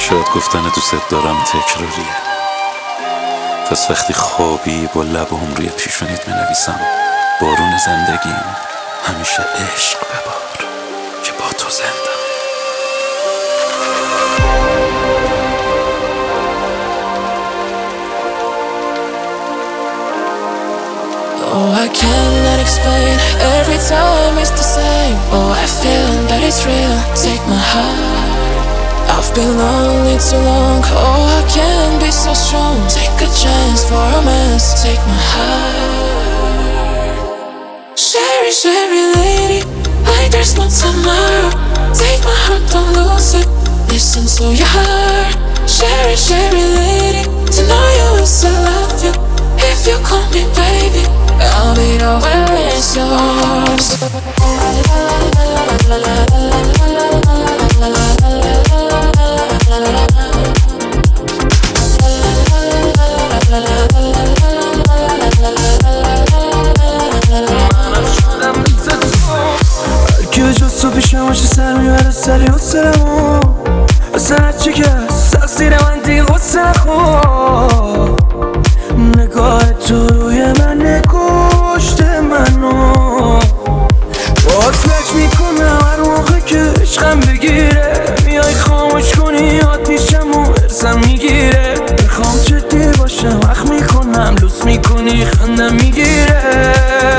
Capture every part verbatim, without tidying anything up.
شاید گفتن دوست دارم تکراریه. پس وقتی خوابی با لبام روی پیشونیت می‌نویسم بارون زندگیم همیشه عشق ببار که با تو زنده. Oh, I cannot explain. Every time it's the same. Oh, I feel that it's real. Take my heart. I've been lonely too long. Oh, I can't be so strong. Take a chance for romance. Take my heart. Sherry, Sherry lady, like there's no tomorrow. Take my heart, don't lose it. Listen to your heart. Sherry, Sherry lady, to know you is I love you. If you call me baby, I'll be the where it's yours. هرکی جز تو پیشم باشه سر میبره سری حسنمو حسنت چی که سقصیر من دیگه غصه نخور نگاه تو روی من نکشت منو باز لج میکنم هر موقع که عشقم بگیره میای خاموش کنی آتیشم و ارزم میگیره میخوام جدی باشم وقت میکنم لوس میکنی خندم میگیره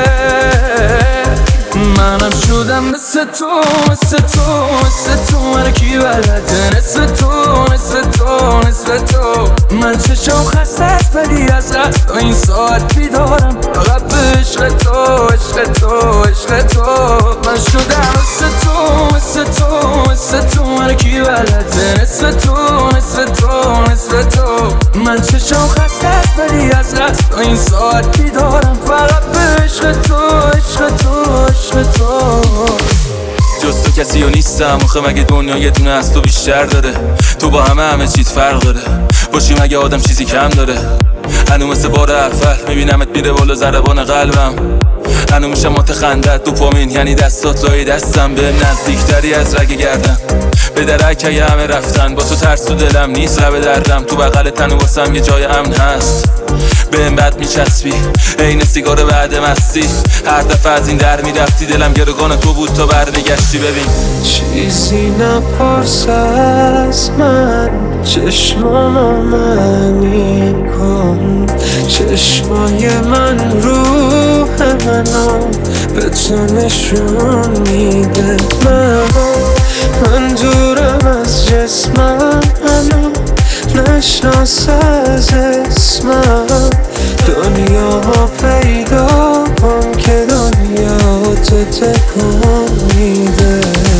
منم شدم مثل تو مثل تو مثل تو هرکی بلده مثل تو مثل تو مثل تو من چشم خسته است ولی از رست تا این ساعت بیدارم فقط به عشق تو عشق تو عشق تو من شدم مثل تو مثل تو مثل تو هرکی بلده مثل تو مثل تو مثل تو من چشم خسته است ولی از رست تا این ساعت بیدارم فقط به عشق تو عشق تو عشق تو جز تو کسی و نیستم آخه مگه دنیا یه دونه از تو بیشتر داره تو با همه همه چیز فرق داره باشی مگه آدم چیزی کم داره هنو مثل بار اول میبینمت میره بالا ضربان قلبم هنو میشم مات خندت دوپامین یعنی دستات لای دستم به نزدیکتری از رگ گردم به درک یه همه رفتن با تو ترس تو دلم نیست لب دردم تو بغل تن و واسم یه جای امن هست به این بد میچسبی عین سیگار بعد مستی هر دفعه از این در میرفتی دلم گروگان تو بود تا برنگشتی ببین چیزی نپرس از من چشمامو منی کن چشمای من روح منو به تو نشون میده من من دورم از جسمم هنو نشناس از اسمم دنیا ما پیدا کن که دنیا تو تکون میده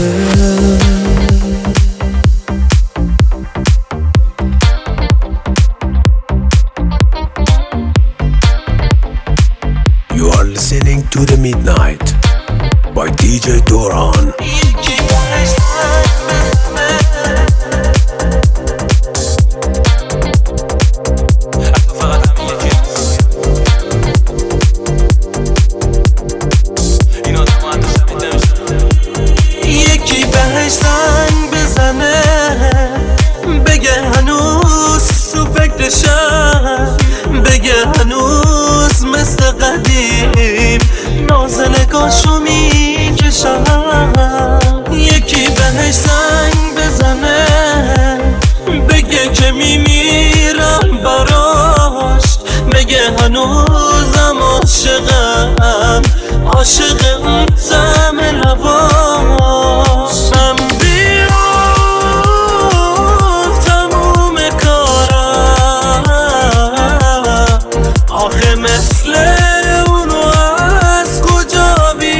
You are listening to The Midnight by دی جی Doran. بگه هنوز مثل قدیم نازنگاشو میکشم یکی بهش زنگ بزنه بگه که میمیرم براش بگه هنوزم عاشقم عاشق اون طعم لباش من بیام تموم کارم آخه مثل اونو از کجا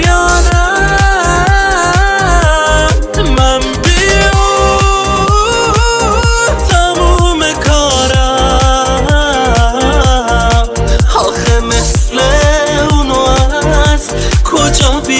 بیارم من بیام تموم کارم آخه مثل اونو از کجا بیارم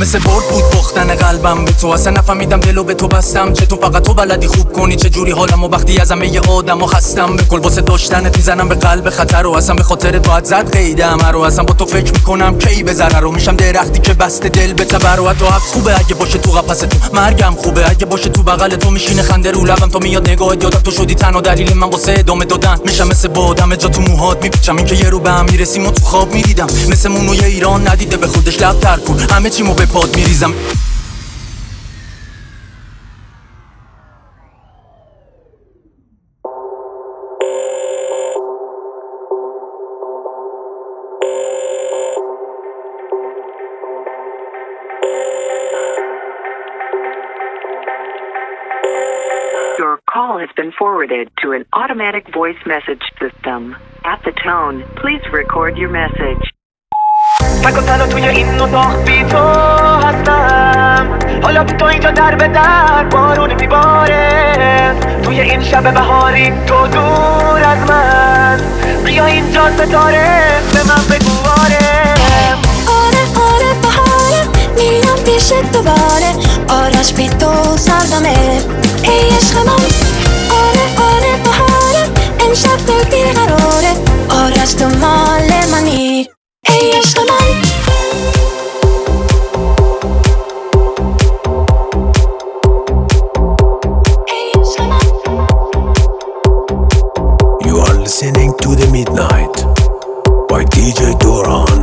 مثل برد بود باختن قلبم به تو. اصلا نفهمیدم دلو به تو بستم چه تو فقط تو بلدی خوب کنی چه جوری حالمو وقتی از همه آدمو خستم. به کل واسه داشتنت میزنم به قلب خطر و اصلا به خاطر باید زد قیدم رو. اصلا با تو فکر میکنم کی به ضرر رو میشم درختی که بسته دل به تبر. و تو حبس خوبه اگه باشه تو قفس تو، مرگم خوبه اگه باشه تو بغل تو. میشینه خنده رو لبم تا میاد نگاهت یادم تو شدی تنها دلیل من واسه ادامه دادن. میشم مثل بادم جا تو موهات میپیچم این که یه رو به هم میرسیم و تو خواب میدیدم. مثل مونوی ایران ندیده به خودش لب تر کن همه چیمو به پاد میریزم. Your call has been forwarded to an automatic voice message system. At the tone, please record your message. فکر و تنها توی این اتاق بی تو هستم. حالا تو اینجا در به در بارون میباره. توی این شب بهاری تو دور از من. بیا اینجا ستاره به من بگو آره. آره آره بهاره میرم پیشت دوباره. آرش بی تو سردمه ای عشق من. آره آره بهاره امشب دل بی قراره. آرش تو مال منی ای عشق من. You are listening to The Midnight by دی جی Doran.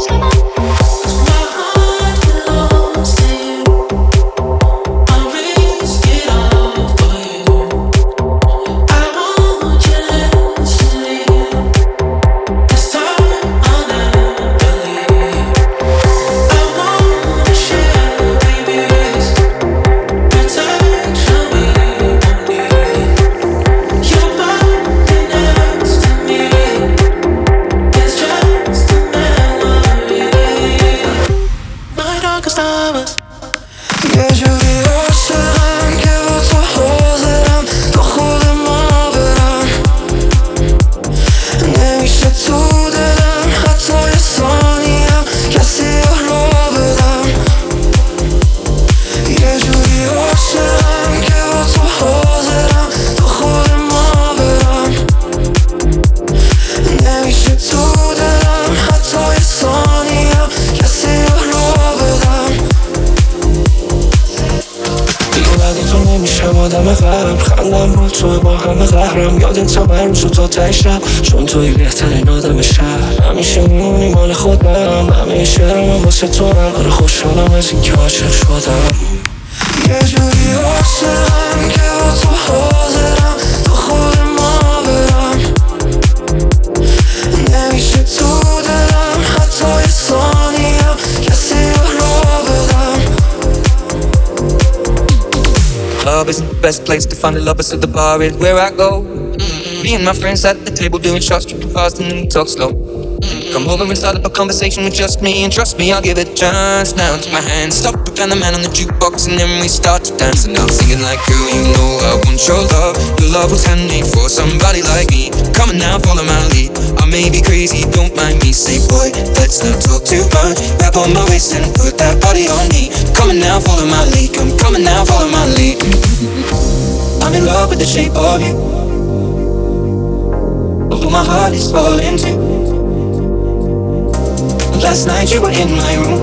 خندم رو تو با همه قهرم یادت تا من روزو تا تشم چون توی بهترین آدم شهر. همیشه میمونی مال خودم همه شعرم هم واسه تو هم. آره خوشحالم از این که عاشق شدم. یه جوری عاشقم که با تو حاضرم تو خود ما برم. نمیشه تو دلم حتی یه ثانیم کسی رو بدم. Club isn't the best place to find a lover, so the bar is where I go. Me and my friends at the table doing shots, drinking fast and we talk slow. Come over and start up a conversation with just me, and trust me, I'll give it a chance. Now take my hand, stop it, and the man on the jukebox, and then we start to dance. And I'm singing like, girl, you know I want your love. Your love was handmade for somebody like me. Come on now, follow my lead. I may be crazy, don't mind me. Say, boy, let's not talk too much. Wrap on my waist and put that body on me. Come on now, follow my lead. Come, come on now, follow my lead. I'm in love with the shape of you. Although my heart is falling too. Last night you were in my room.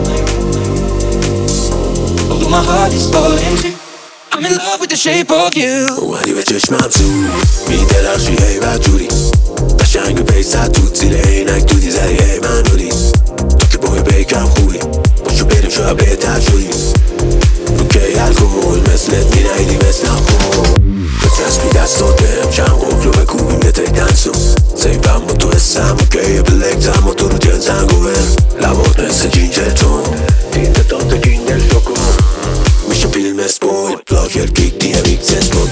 Although my heart is falling too. I'm in love with the shape of you. اومدی به چشمم تو میدرخشی هی بدجوری قشنگ پیست تو زیر عینک تو دیزری هی من دودی تو که بوی بیکم خوبی باشو بریم شاید بهتر شدی رو که الکل مثلت مینایدی مثلم خوب بچسبی دستات برم چند قفلو بکوبیم یه تک دنسو سیبم با تو حسم و که یه بلکتم و تو رو جنزنگو برم لبات مثل جینجرتون تینده تانت کیندر شکن میشه فیلم اسپویل بلاگر گیگ دی ام ایکس اسپویل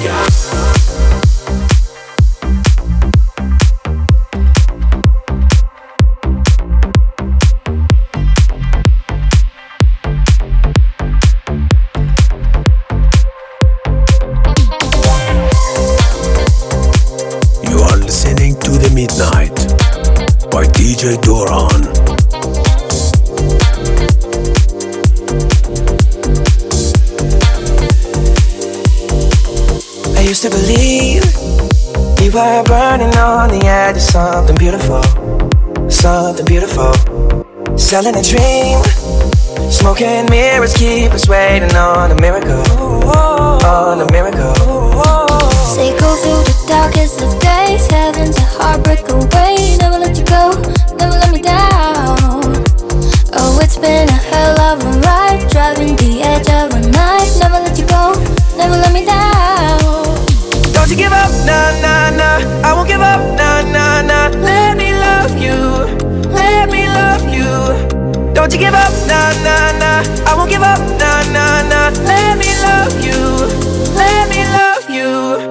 used to believe we were burning on the edge of something beautiful, something beautiful. Selling a dream, smoking mirrors keep us waiting on a miracle, on a miracle. Say go through the darkest of days, heaven's a heartbreak away. Never let you go, never let me down. Oh, it's been a hell of a ride, driving the edge of a night. Never let you go, never let me down. Don't you give up, nah, nah, nah. I won't give up, nah, nah, nah. Let me love you, let me love you. Don't you give up, nah, nah, nah. I won't give up, nah, nah, nah. Let me love you, let me love you.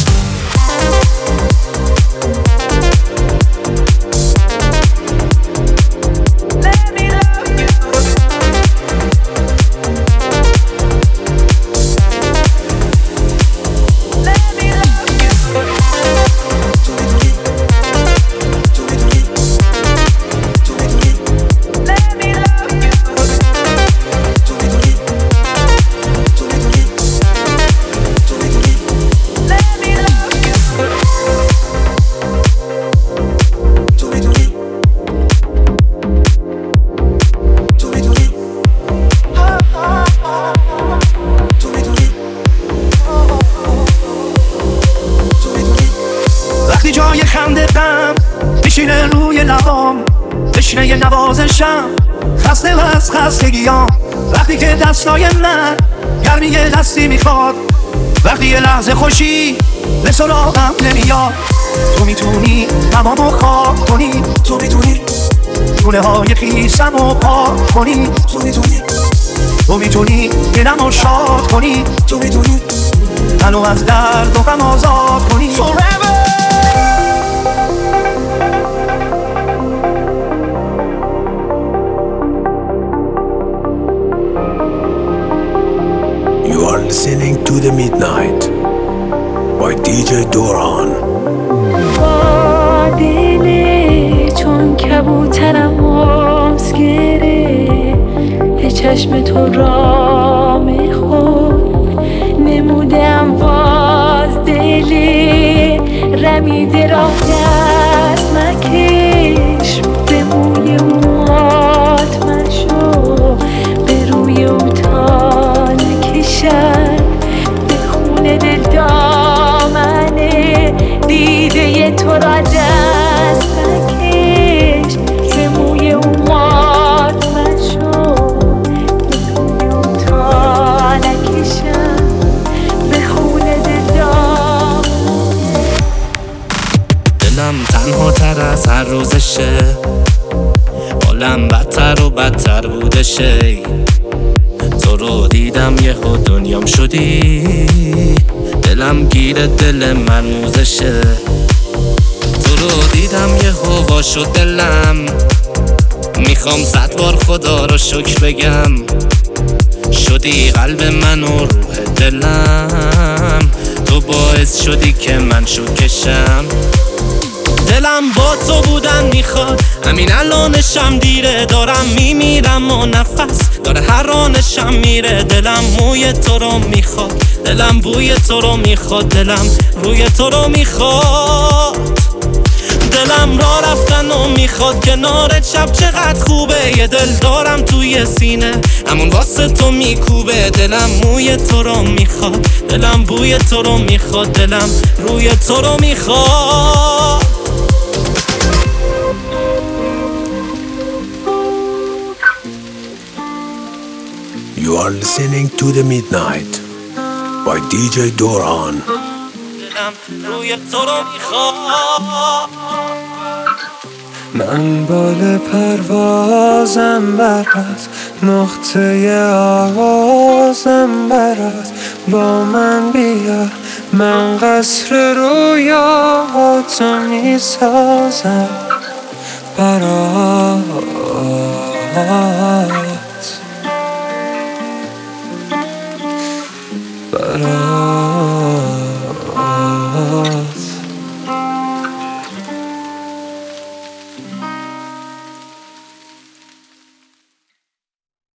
تشنه نوازشم خسته و از خستگیام وقتی که دستای من گرمی دستی میخواد وقتی یه لحظه خوشی به سراغم نمیاد تو میتونی تمامو خواب کنی تو میتونی دونه های خیسم رو پاک کنی تو میتونی تو میتونی دلمو شاد کنی تو میتونی منو از درد و غم آزاد کنی Forever You are listening to The Midnight by دی جی Doran. با دلی چون کبوترم آز گره به چشم تو را میخور نمودم باز دلی رمیده را دست مکش به موی موات مشو به روی اوتا نکشد به خونه دل دامنه دیده تو را دست مکش به موی موات مشو به روی اوتا نکشد به خونه دل دامنه دلم تنها تر از هر روزشه حالم بدتر و بدتر بودشه تو رو دیدم یهو دنیام شدی دلم گیر دل من موزشه تو رو دیدم یهو وا شد دلم میخوام صد بار خدا رو شکر بگم شدی قلب من و روح دلم تو باعث شدی که من شوکشم دلم با تو بودن میخواد همین الانشم دیره دارم میمیرم و نفس داره هر آنشم میره دلم موی تو رو میخواد دلم بوی تو رو میخواد دلم روی تو رو میخواد دلم را رفتن و میخواد کنار شب چقدر خوبه یه دل دارم توی سینه همون واسه تو میکوبه دلم موی تو رو میخواد دلم بوی تو رو میخواد دلم روی تو رو میخواد You are listening to The Midnight by دی جی Doran. روی تو رو میخواد من بال پروازم برات نقطه آغازم برات با من بیا من قصر رویاتو میسازم برات